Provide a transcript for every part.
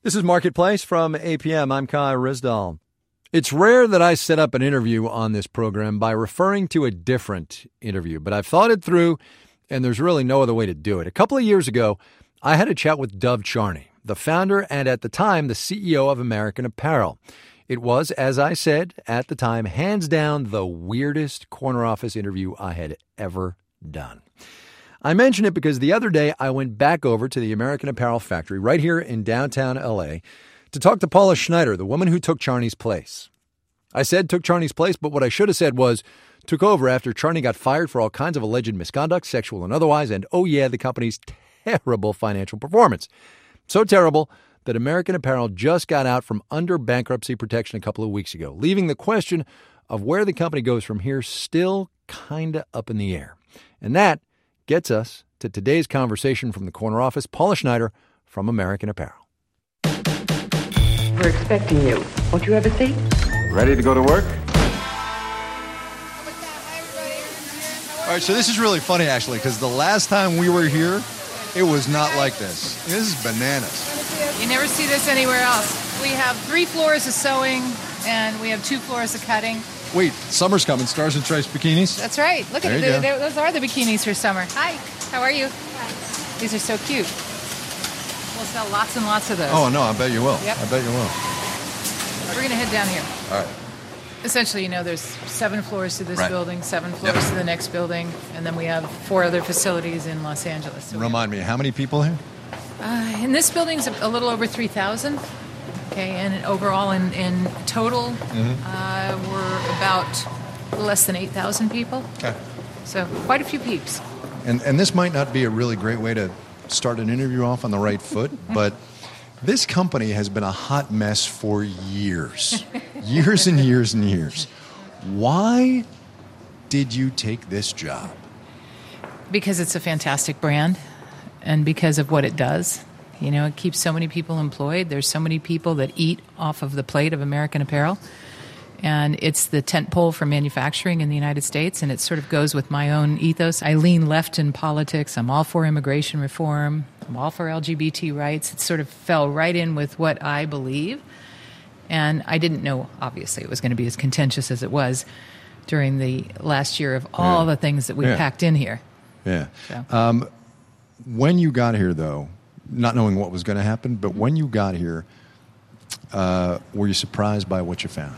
This is Marketplace from APM. I'm Kai Rizdal. It's rare that I set up an interview on this program by referring to a different interview, but I've thought it through, and there's really no other way to do it. A couple of years ago, I had a chat with Dov Charney, the founder and at the time the CEO of American Apparel. It was, as I said at the time, hands down the weirdest corner office interview I had ever done. I mention it because the other day I went back over to the American Apparel factory right here in downtown L.A. to talk to Paula Schneider, the woman who took Charney's place. I said took Charney's place, but what I should have said was took over after Charney got fired for all kinds of alleged misconduct, sexual and otherwise, and oh yeah, the company's terrible financial performance. So terrible that American Apparel just got out from under bankruptcy protection a couple of weeks ago, leaving the question of where the company goes from here still kind of up in the air. And that gets us to today's conversation from the corner office, Paula Schneider from American Apparel. We're expecting you. Won't you have a seat? Ready to go to work? All right, so this is really funny, actually, because the last time we were here, it was not like this. This is bananas. You never see this anywhere else. We have 3 floors of sewing, and we have 2 floors of cutting. Wait, summer's coming. Stars and Stripes bikinis? That's right. Look at it. Those are the bikinis for summer. Hi. How are you? Hi. These are so cute. We'll sell lots and lots of those. Oh, no, I bet you will. Yep. I bet you will. We're going to head down here. All right. Essentially, there's 7 floors to this Right. building, 7 floors to the next building, and then we have 4 other facilities in Los Angeles. So Remind me, how many people here? in this building's a little over 3,000. Okay, and overall in total, we're about less than 8,000 people. Okay. So quite a few peeps. And this might not be a really great way to start an interview off on the right foot, but this company has been a hot mess for years. Years and years and years. Why did you take this job? Because it's a fantastic brand and because of what it does. It keeps so many people employed. There's so many people that eat off of the plate of American Apparel. And it's the tentpole for manufacturing in the United States, and it sort of goes with my own ethos. I lean left in politics. I'm all for immigration reform. I'm all for LGBT rights. It sort of fell right in with what I believe. And I didn't know, obviously, it was going to be as contentious as it was during the last year of all the things that we packed in here. Yeah. So. When you got here, though, not knowing what was going to happen, but when you got here, were you surprised by what you found?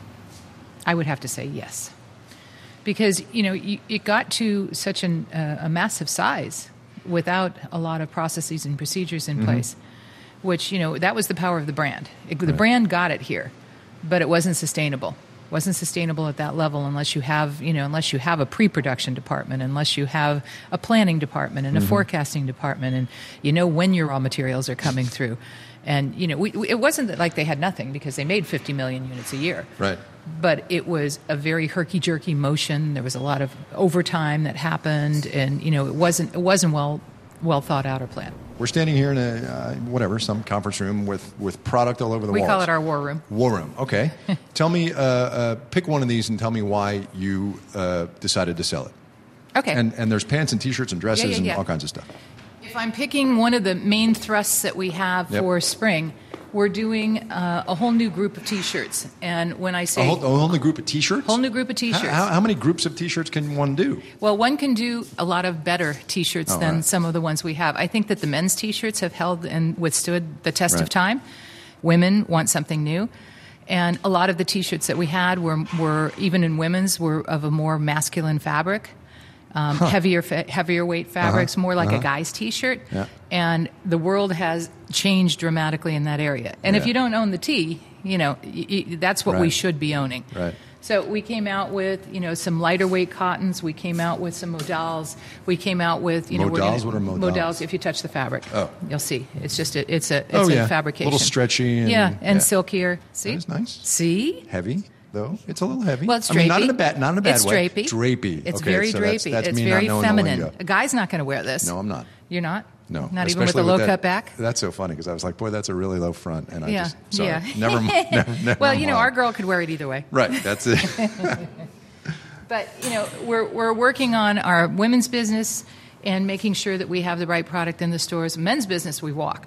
I would have to say yes. Because, it got to such a massive size without a lot of processes and procedures in place, which, that was the power of the brand. The brand got it here, but it wasn't sustainable. It wasn't sustainable at that level unless you have, unless you have a pre-production department, unless you have a planning department and a forecasting department, and when your raw materials are coming through. And, it wasn't that like they had nothing because they made 50 million units a year. Right. But it was a very herky-jerky motion. There was a lot of overtime that happened, and, it wasn't well thought out or planned. We're standing here in some conference room with product all over the walls. We call it our war room. War room, okay. Tell me, pick one of these and tell me why you decided to sell it. Okay. And there's pants and T-shirts and dresses and all kinds of stuff. If I'm picking one of the main thrusts that we have for spring, we're doing a whole new group of T-shirts. And when I say... A whole new group of T-shirts? Whole new group of T-shirts. How many groups of T-shirts can one do? Well, one can do a lot of better T-shirts than some of the ones we have. I think that the men's T-shirts have held and withstood the test of time. Women want something new. And a lot of the T-shirts that we had were even in women's, were of a more masculine fabric. Heavier weight fabrics, more like a guy's T-shirt. Yeah. And the world has changed dramatically in that area. And if you don't own the T, that's what we should be owning. Right. So we came out with, some lighter weight cottons. We came out with some modals. We came out with, modals. What are modals? Modals. If you touch the fabric, you'll see. It's just it's a fabrication. A little stretchy. And silkier. See, that's nice. See, heavy. Though it's a little heavy. Well, it's drapey. Not in a bad it's way. Drapey. Drapey. It's okay, very so drapey. That's it's me very not feminine. A guy's not going to wear this. No, I'm not. You're not? No. Not even with a low cut back? That's so funny because I was like, boy, that's a really low front. And I sorry. Yeah. Never mind. Well, our girl could wear it either way. Right. That's it. But, we're working on our women's business and making sure that we have the right product in the stores. Men's business, we walked.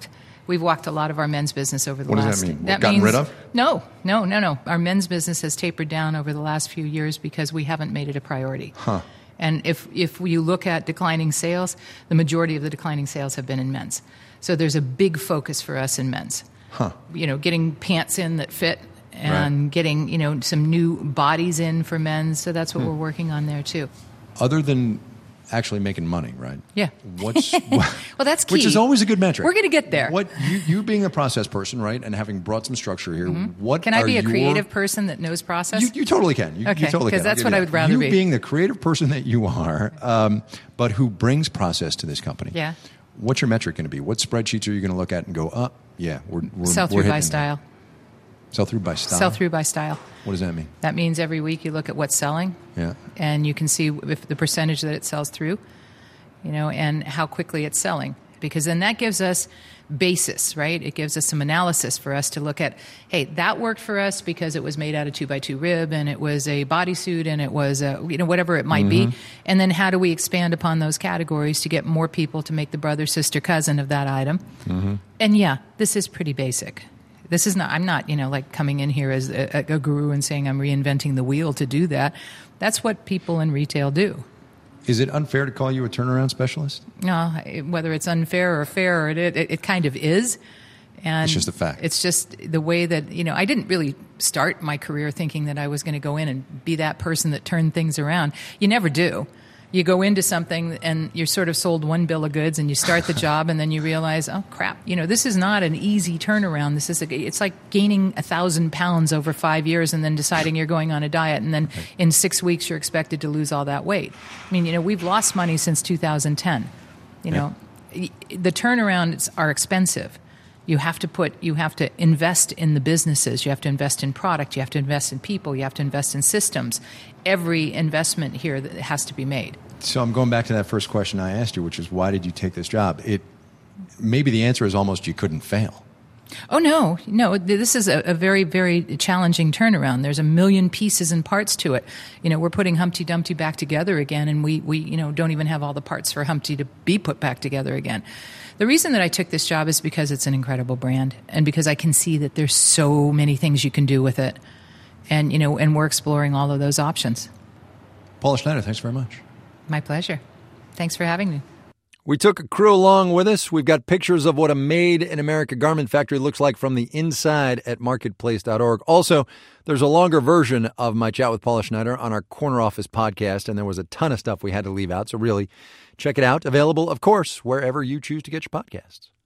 We've walked a lot of our men's business over the What last... does that mean? Gotten rid of? No. Our men's business has tapered down over the last few years because we haven't made it a priority. Huh. And if you look at declining sales, the majority of the declining sales have been in men's. So there's a big focus for us in men's. Huh. Getting pants in that fit and getting, some new bodies in for men's. So that's what we're working on there too. Other than actually making money, right? Yeah. Well, that's key. Which is always a good metric. We're going to get there. What you being a process person, right, and having brought some structure here, what Can I be a your- creative person that knows process? You totally can. You Okay, totally 'cause can. that's I'll give what you I that. would rather you be. being the creative person that you are, but who brings process to this company. Yeah. What's your metric going to be? What spreadsheets are you going to look at and go, we're Sell through hitting by that. style. Sell through by style? Sell through by style. What does that mean? That means every week you look at what's selling. Yeah. And you can see if the percentage that it sells through, and how quickly it's selling. Because then that gives us basis, right? It gives us some analysis for us to look at, hey, that worked for us because it was made out of 2x2 rib and it was a bodysuit and it was whatever it might be. And then how do we expand upon those categories to get more people to make the brother, sister, cousin of that item? And this is pretty basic. This is not, I'm not, like coming in here as a guru and saying I'm reinventing the wheel to do that. That's what people in retail do. Is it unfair to call you a turnaround specialist? No, whether it's unfair or fair, it kind of is. And It's just a fact. It's just the way that, I didn't really start my career thinking that I was going to go in and be that person that turned things around. You never do. You go into something and you're sort of sold one bill of goods and you start the job and then you realize, oh crap, this is not an easy turnaround. It's like gaining 1,000 pounds over 5 years and then deciding you're going on a diet and then in 6 weeks you're expected to lose all that weight. I mean, we've lost money since 2010. The turnarounds are expensive. You have to invest in the businesses. You have to invest in product. You have to invest in people. You have to invest in systems. Every investment here that has to be made. So I'm going back to that first question I asked you, which is why did you take this job? Maybe the answer is almost you couldn't fail. Oh, no. This is a very, very challenging turnaround. There's a million pieces and parts to it. We're putting Humpty Dumpty back together again, and we don't even have all the parts for Humpty to be put back together again. The reason that I took this job is because it's an incredible brand and because I can see that there's so many things you can do with it. And, and we're exploring all of those options. Paula Schneider, thanks very much. My pleasure. Thanks for having me. We took a crew along with us. We've got pictures of what a made-in-America garment factory looks like from the inside at marketplace.org. Also, there's a longer version of my chat with Paula Schneider on our Corner Office podcast, and there was a ton of stuff we had to leave out, so really check it out. Available, of course, wherever you choose to get your podcasts.